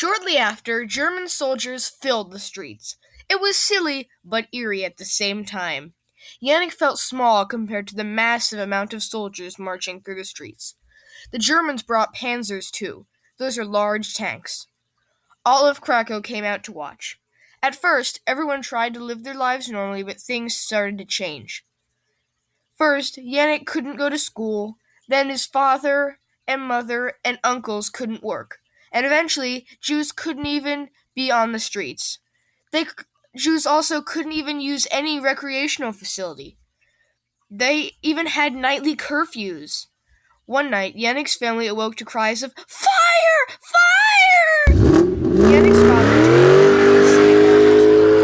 Shortly after, German soldiers filled the streets. It was silly, but eerie at the same time. Yannick felt small compared to the massive amount of soldiers marching through the streets. The Germans brought panzers too. Those are large tanks. All of Krakow came out to watch. At first, everyone tried to live their lives normally, but things started to change. First, Yannick couldn't go to school. Then his father and mother and uncles couldn't work. And eventually, Jews couldn't even be on the streets. Jews also couldn't even use any recreational facility. They even had nightly curfews. One night, Yannick's family awoke to cries of "Fire! Fire!"